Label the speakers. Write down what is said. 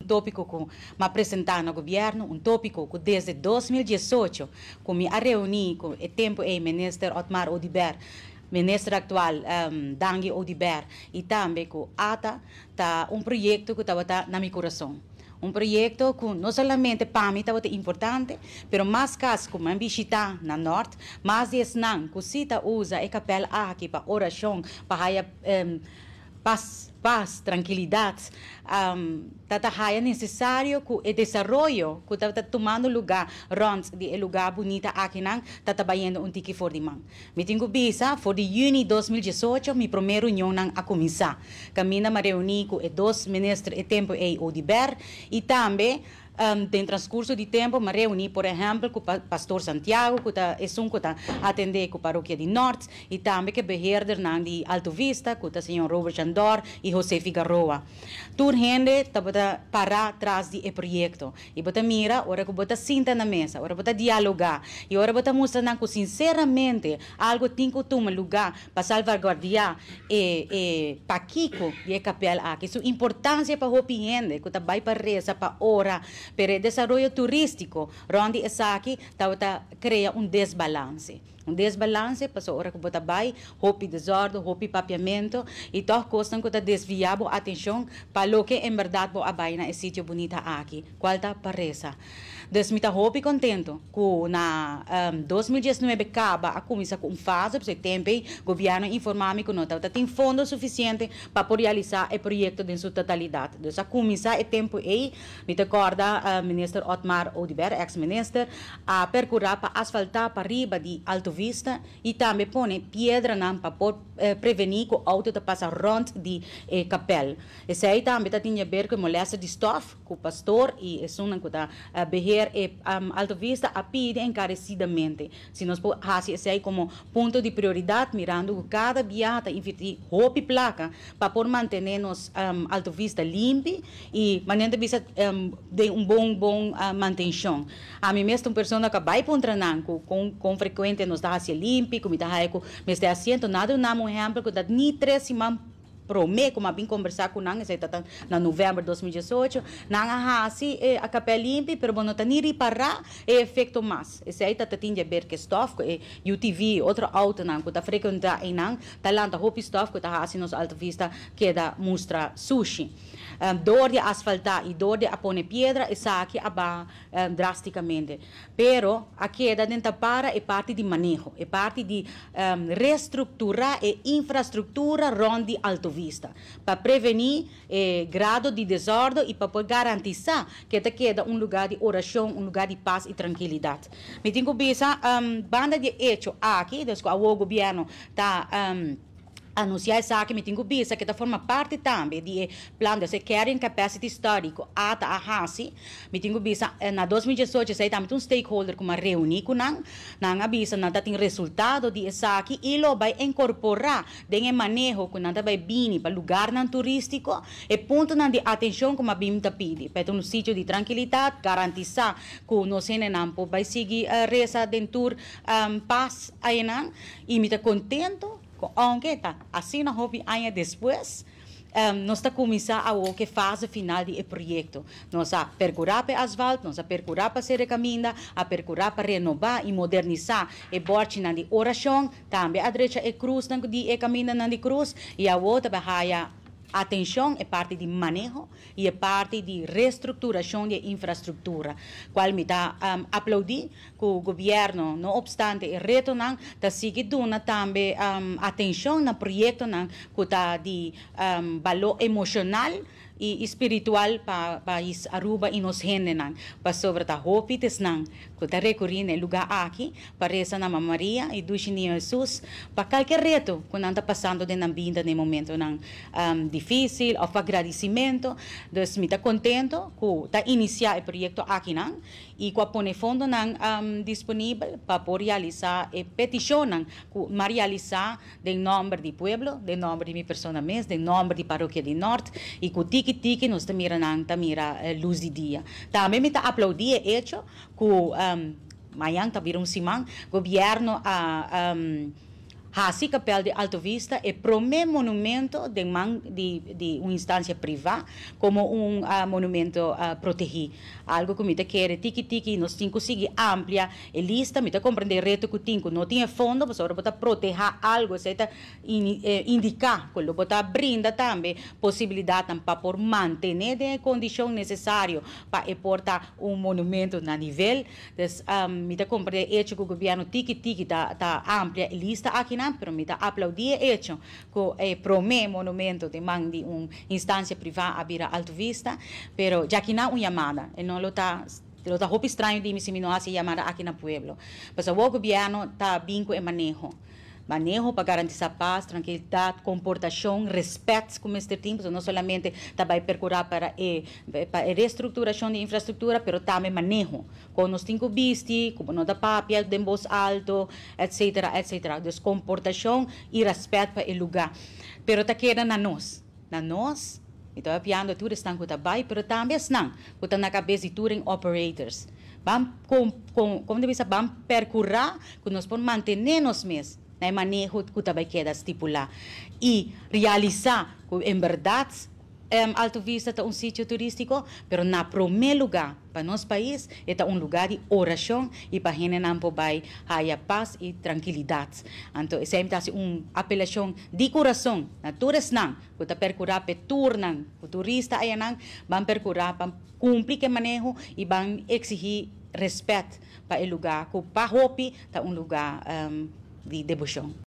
Speaker 1: tópico que me apresentar no governo, tópico que desde 2018, que me reuni com o tempo e ministro Otmar Odiber, ministro atual Dangi Odiber, e também com ATA, tá projeto que estava na meu coração. Projeto que não somente para mim estava importante, mas mais caso como visitar na norte, mais de não que se usa a capela aqui para oração, para paz, tranquilidade, é necessário que o desenvolvimento que está tomando lugar onde de lugar bonito aqui não está trabalhando tique for de man. Me tenho visa for de junho de 2018 minha primeira reunião a começar. Caminha me reuni com os dois ministros de tempo e Odiber e também tem transcurso de tempo, me reuni, por exemplo, com o pastor Santiago, que está atender com a paróquia de Norte, e também com o beheerder de Alto Vista, com o senhor Robert Chandor e José Figueroa. Toda gente está para atrás do projeto. E você mira, ora que você senta na mesa, ora você dialogar, e ora você mostra que sinceramente algo tem que tomar lugar para salvaguardar e para Kiko e a capela aqui. Isso é importância para o gente, que vai para reza, para orar, pero o desenvolvimento turístico, onde essa aqui cria desbalance. Desbalance, passou hora que você vai, roupa desordem, roupa papiamento, e todas coisas que desviar a atenção para o que em verdade vai na sítio bonito aqui. Qual está parece? Então, me roupa contento que na 2019 acaba a começar com fase, porque tempo o governo informa-me que não tem fundo suficiente para realizar o projeto em sua totalidade. Então, a começar o tempo aí, me recorda o ministro Otmar Odiber, ex-ministro, a percorrer para asfaltar para riba de Alto Vista e também põe pedra para prevenir que o auto passa rond de capel. Esse aí também tem a ver com molesta de stof, com o pastor e isso não está beher Alto Vista a pedir encarecidamente. Se nós fazemos esse aí como ponto de prioridade, mirando que cada viagem investir roupa e placa para por manter-nos Alto Vista limpo e manter vista de bom manutenção. A mim mesmo uma pessoa que vai para um treinamento com frequente nos dá se limpo, como está aí com mas está assento nada um exemplo que dá nem 3 semanas pro me como bem conversar com nang está na novembro de 2018 nang a capela limpa pero não tá nem reparar efeito mais esse aí tá tinha ver que stof UTV outro auto nang que tá frequentar em nang tá lá roupa stof que tá assim nos Alto Vista que da mostra sushi dor de asfaltar e dor de pôr pedra essa aqui aba drasticamente pero a queda dentro para é parte de manejo é parte de reestruturar a infraestrutura onde Alto Vista para prevenir grado de desordem e para garantizar que te queda lugar de oração, lugar de paz e tranquilidade. Me tenho que pensar banda de hecho aqui, desde que o governo está anunciar isso aqui, me tenho visto que forma parte também do plano de carrying capacity histórico ata a hasi, me tenho visto na 2018 sai também stakeholder como reunir com nang avisa na tem resultado de isso aqui e lo vai incorporar em manejo com nada vai bini para lugar não turístico e ponto não de atenção como bim ta pidi para um sítio de tranquilidade garantizar que nós não vai seguir reza dentro paz aí não e me tá contento aunque tá assim na hobby anos depois nós está começar a que fase final do projeto nós a percurar para asfalto nós a percurar para ser caminho a percurar para renovar e modernizar e borte na de oração também a direita é cruz na de caminho na de cruz e a outra vai atenção é parte de manejo e é parte de reestruturação de infraestrutura. Qual me dá aplaudir que o governo, não obstante o reto, está seguindo também atenção no projeto que está de valor emocional e espiritual para Aruba e nos gente para sobre a roupa que está recorrendo no lugar aqui para reza na Maria e do Senhor Jesus para qualquer reto que não está passando na vida no momento difícil ou para agradecimento. Então, me está contento que está iniciar o projeto aqui e que põe fundo disponível para realizar a petição que realizar em nome do povo, em nome de minha pessoa mesmo, em nome da paróquia de Norte e que tiki nos tamira luz de dia. Também me está aplaudir o hecho que mayang tá virou simang governo Hasi Capel de Alto Vista é primeiro monumento de uma instância privada como um monumento protegido. Algo que me quer tiki nós temos que conseguir amplia a lista, me compreender reto que tinha, não tinha fundo, mas agora botar proteger algo, etc. Indicar, quando botar brinda também possibilidade para por manter a condição necessária para portar um monumento na nível. Então, me compreender hecho que o governo tiki tá amplia a lista aqui não, pero me aplaudir hecho que é primeiro monumento de uma instância privada a vir a Alto Vista, pero já que não uma chamada, ele não está roupa estranho de me se não hace chamada aqui no pueblo. Mas o governo está bem com o manejo para garantir a paz, tranquilidade, comportação, respeito com este tempo, não somente vai percorrer para a reestruturação de infraestrutura, mas também manejo, com nós temos visto, como não dá papel, de voz alto, etc. Então, comportação e respeito para o lugar. Pero tá queda na nós, então a piano tudo está com trabalho, pero também não, com na cabeça de touring operators. Vamos como deve ser, vamos percorrer, que nós podemos manter nós mesmos. Na manejo que também queda estipular e realizar que, em verdade, Alto Vista é um sítio turístico, mas na primeiro lugar para nosso país é um lugar de oração e para gente não poder ter paz e tranquilidade. Então, sempre é uma apelação de coração, na todas não, que está percorrer para turnan, o turista aí não, vão percorrer para cumprir o manejo e vão exigir respeito para o lugar, que para Hopi é um lugar de devoção.